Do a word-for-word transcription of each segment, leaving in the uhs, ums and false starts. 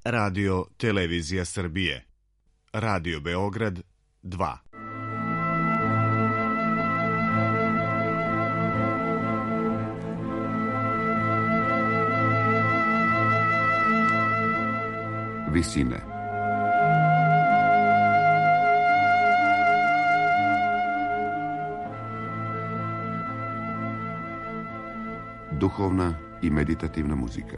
Radio Televizija Srbije, Radio Beograd dva. Visine. Duhovna i meditativna muzika.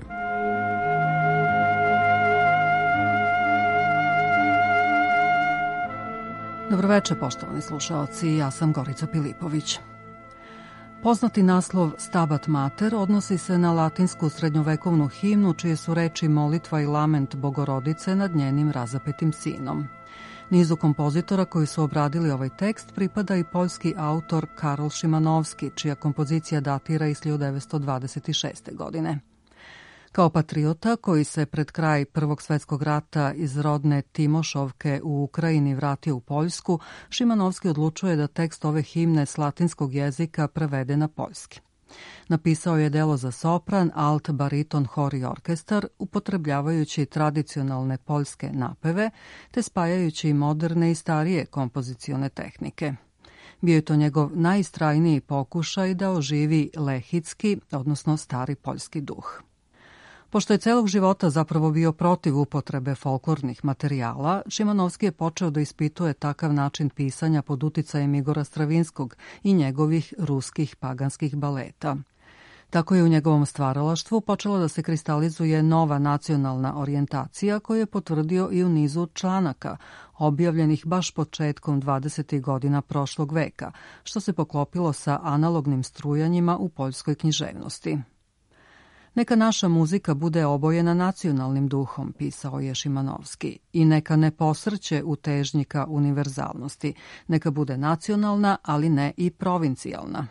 Dobroveče, poštovani slušaoci, ja sam Gorica Pilipović. Poznati naslov Stabat Mater odnosi se na latinsku srednjovekovnu himnu čije su reči molitva i lament Bogorodice nad njenim razapetim sinom. Nizu kompozitora koji su obradili ovaj tekst pripada i poljski autor Karol Šimanovski, čija kompozicija datira iz hiljadu devetsto dvadeset šeste. godine. Kao patriota koji se pred kraj Prvog svetskog rata iz rodne Timošovke u Ukrajini vratio u Poljsku, Šimanovski odlučuje da tekst ove himne s latinskog jezika prevede na poljski. Napisao je delo za sopran, alt, bariton, hor i orkestar, upotrebljavajući tradicionalne poljske napeve, te spajajući moderne i starije kompozicione tehnike. Bio je to njegov najistrajniji pokušaj da oživi lehitski, odnosno stari poljski duh. Pošto je celog života zapravo bio protiv upotrebe folklornih materijala, Šimanovski je počeo da ispituje takav način pisanja pod uticajem Igora Stravinskog i njegovih ruskih paganskih baleta. Tako je u njegovom stvaralaštvu počelo da se kristalizuje nova nacionalna orijentacija koju je potvrdio i u nizu članaka, objavljenih baš početkom dvadesetih godina prošlog veka, što se poklopilo sa analognim strujanjima u poljskoj književnosti. Neka naša muzika bude obojena nacionalnim duhom, pisao je Šimanovski, i neka ne posrće u težnji ka univerzalnosti, neka bude nacionalna, ali ne i provincijalna.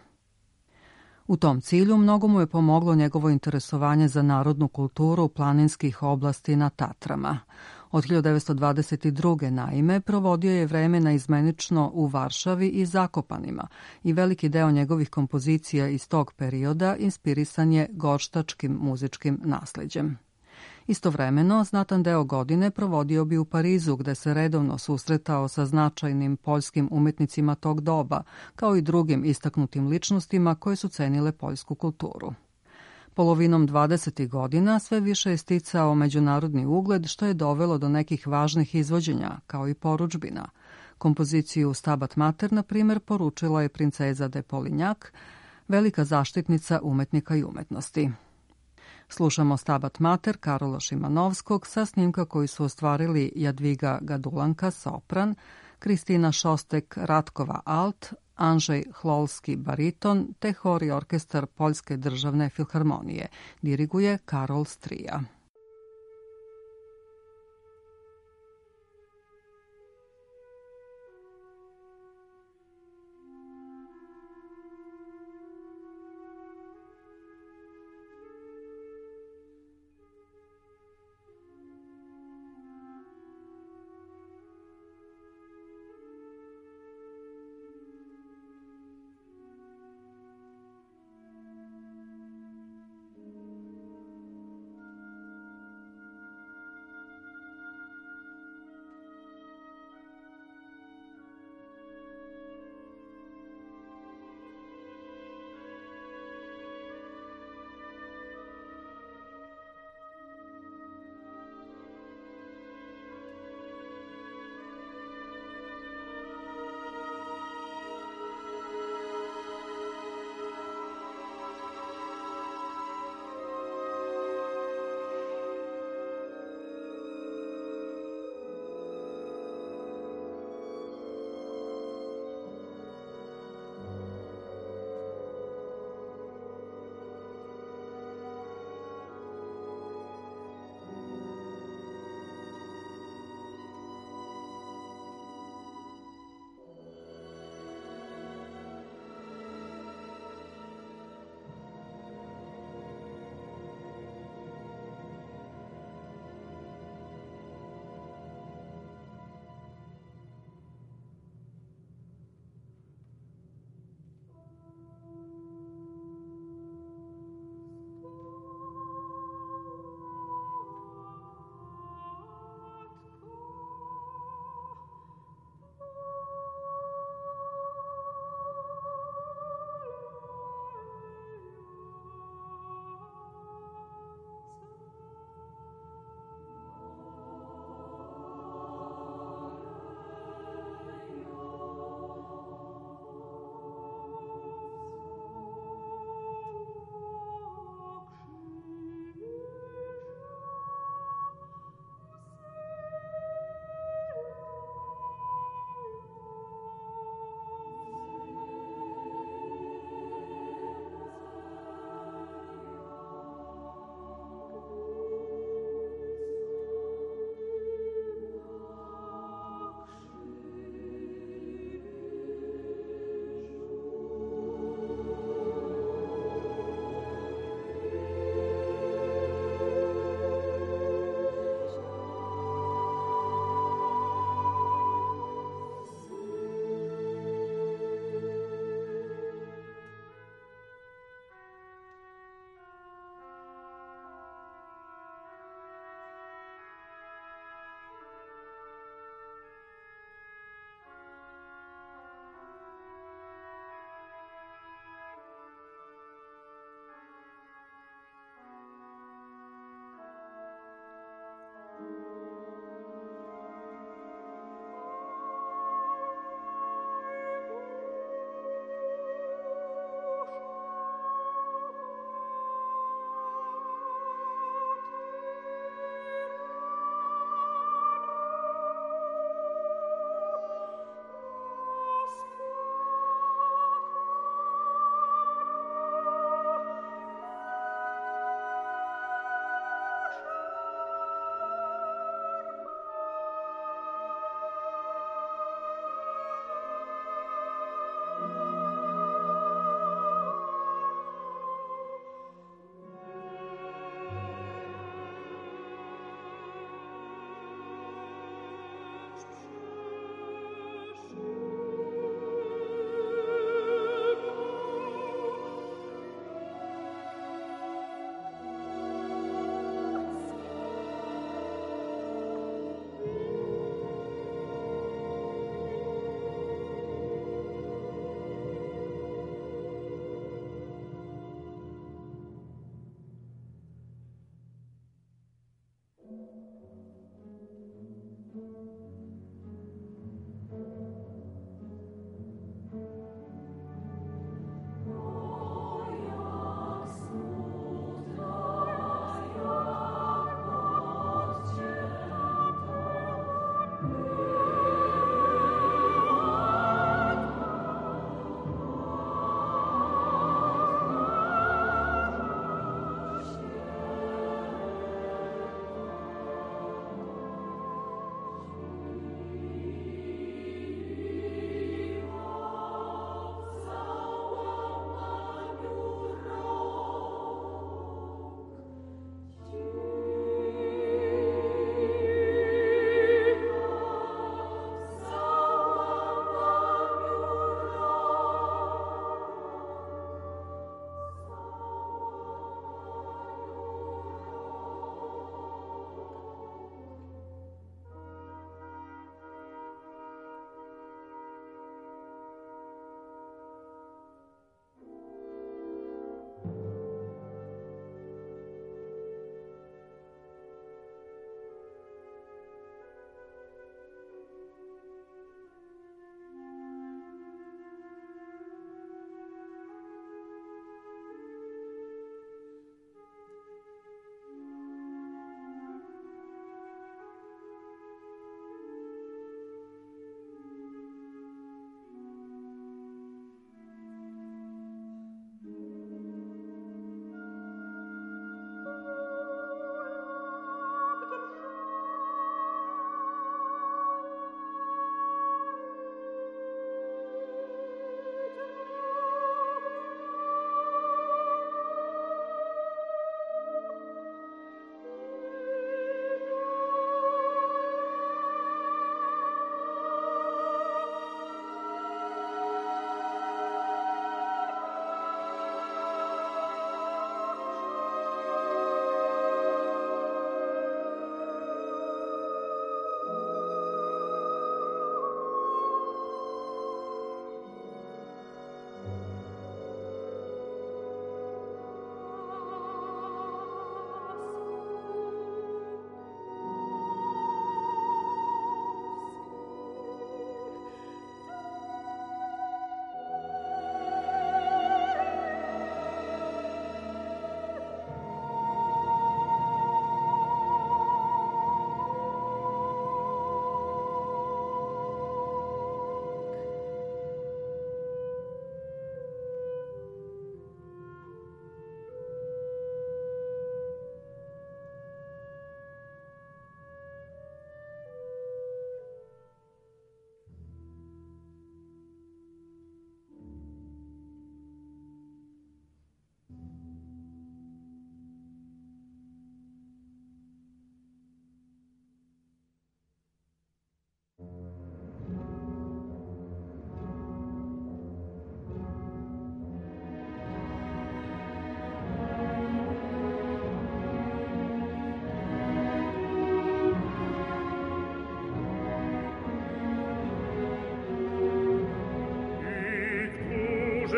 U tom cilju mnogo mu je pomoglo njegovo interesovanje za narodnu kulturu planinskih oblasti na Tatrama. Od hiljadu devetsto dvadeset druge. naime, provodio je vreme naizmenično u Varšavi i Zakopanima i veliki deo njegovih kompozicija iz tog perioda inspirisan je gorštačkim muzičkim nasleđem. Istovremeno, znatan deo godine provodio bi u Parizu, gde se redovno susretao sa značajnim poljskim umetnicima tog doba, kao i drugim istaknutim ličnostima koje su cenile poljsku kulturu. Polovinom dvadesetih godina sve više je sticao međunarodni ugled, što je dovelo do nekih važnih izvođenja, kao i porudžbina. Kompoziciju Stabat Mater, na primjer, poručila je princeza de Polignac, velika zaštitnica umetnika i umetnosti. Slušamo Stabat Mater Karola Šimanovskog sa snimka koji su ostvarili Jadviga Gadulanka, sopran, Kristina Šostek Ratkova, alt, Andrzej Hlolski, bariton, te hor i orkestar Poljske državne filharmonije. Diriguje Karol Strija.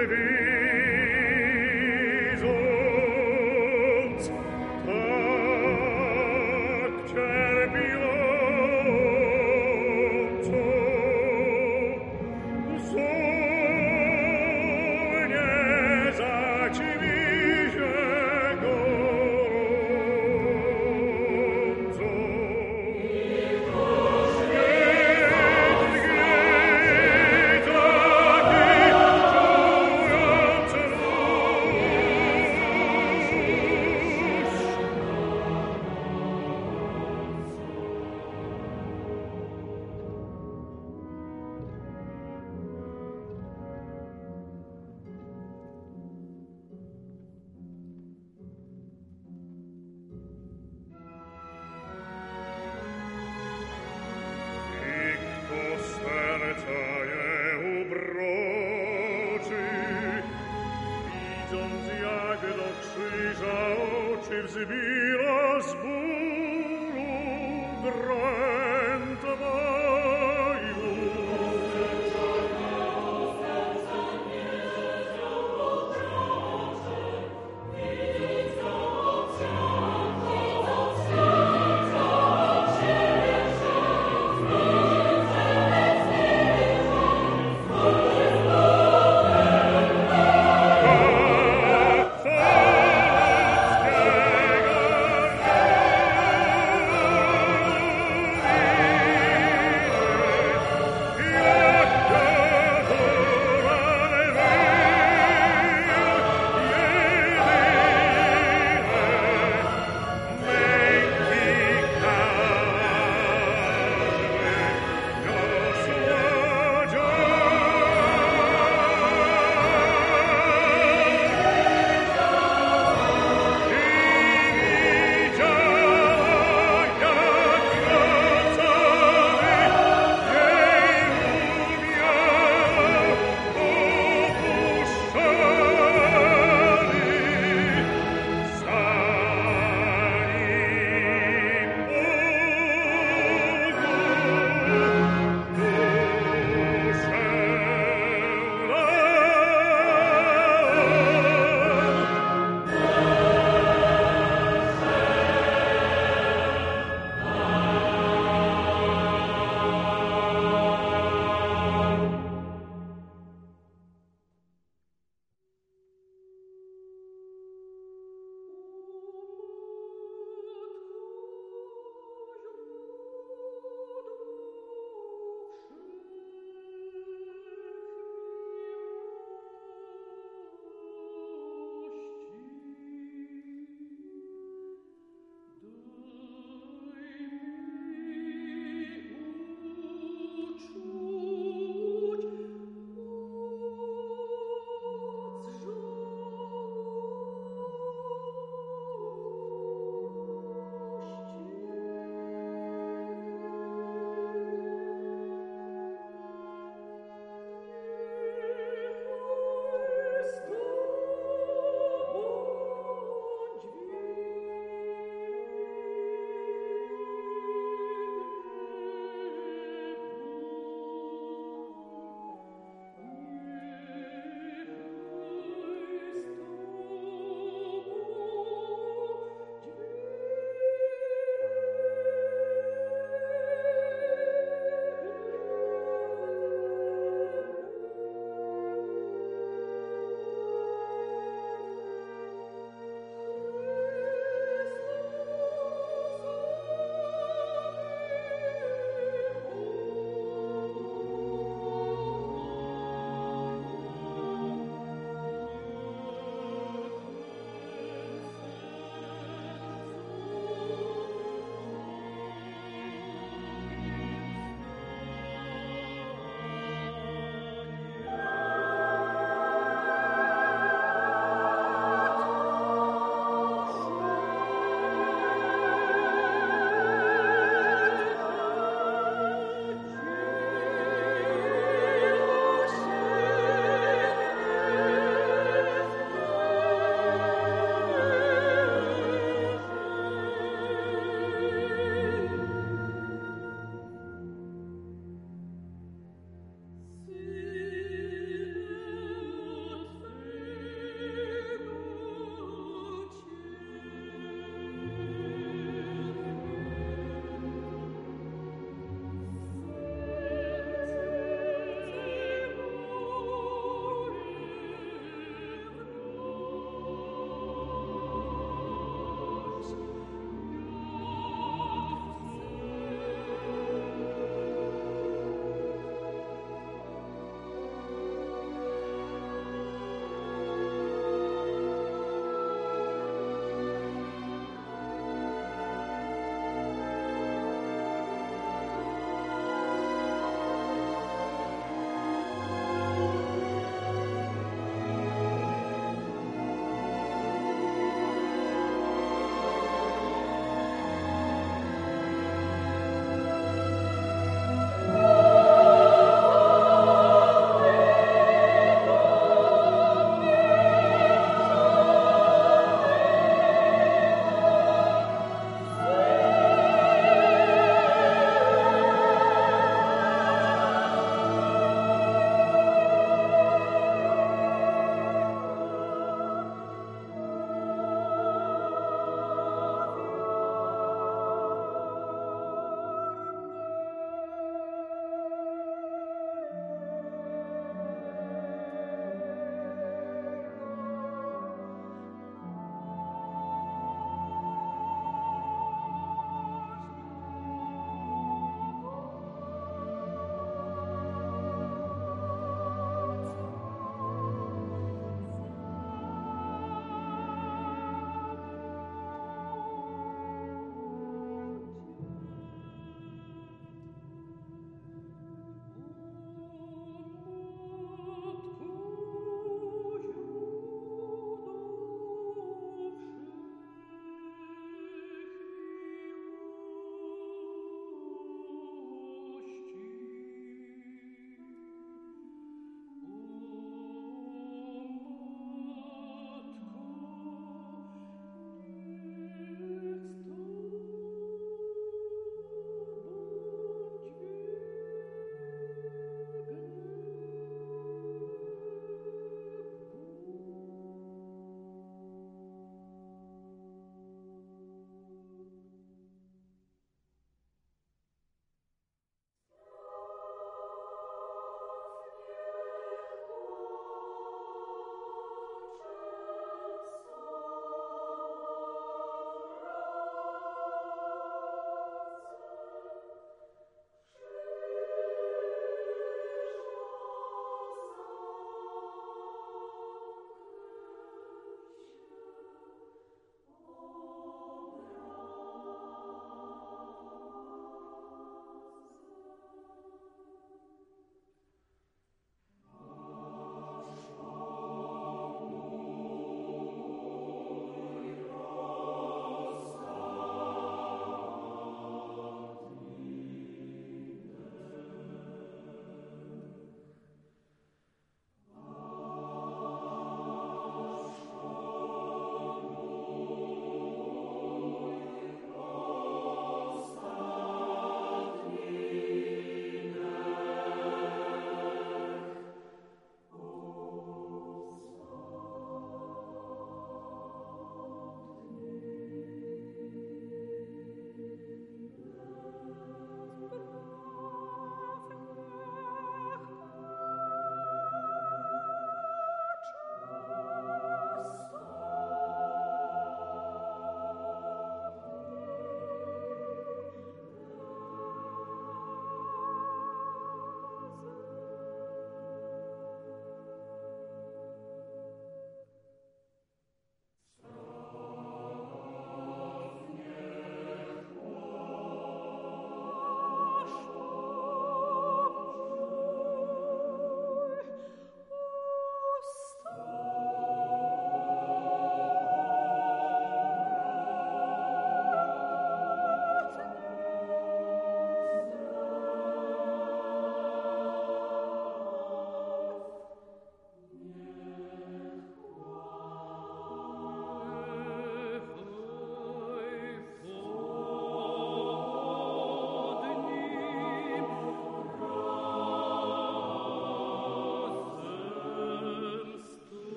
Thank you.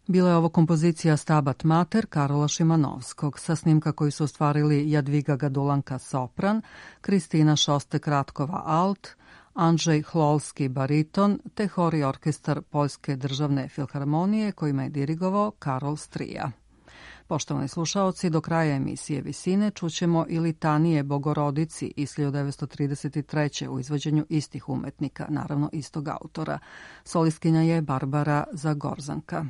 Bila je ovo kompozicija Stabat Mater Karola Šimanovskog, sa snimka koji su ostvarili Jadviga Gadulanka sopran, Kristina Šostek-Ratkova alt, Andrzej Hlolski bariton, te hor i orkestar Poljske državne filharmonije kojima je dirigovao Karol Strija. Poštovani slušaoci, do kraja emisije Visine čućemo i litanije Bogorodici iz hiljadu devetsto trideset treće. u izvođenju istih umetnika, naravno istog autora. Solistkinja je Barbara Zagorzanka.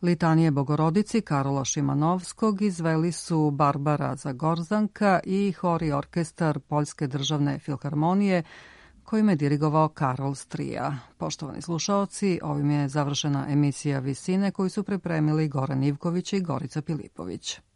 Litanije Bogorodici Karola Šimanovskog izveli su Barbara Zagorzanka i hor i orkestar Poljske državne filharmonije, kojim je dirigovao Karol Strija. Poštovani slušaoci, ovim je završena emisija Visine koju su pripremili Goran Ivković i Gorica Pilipović.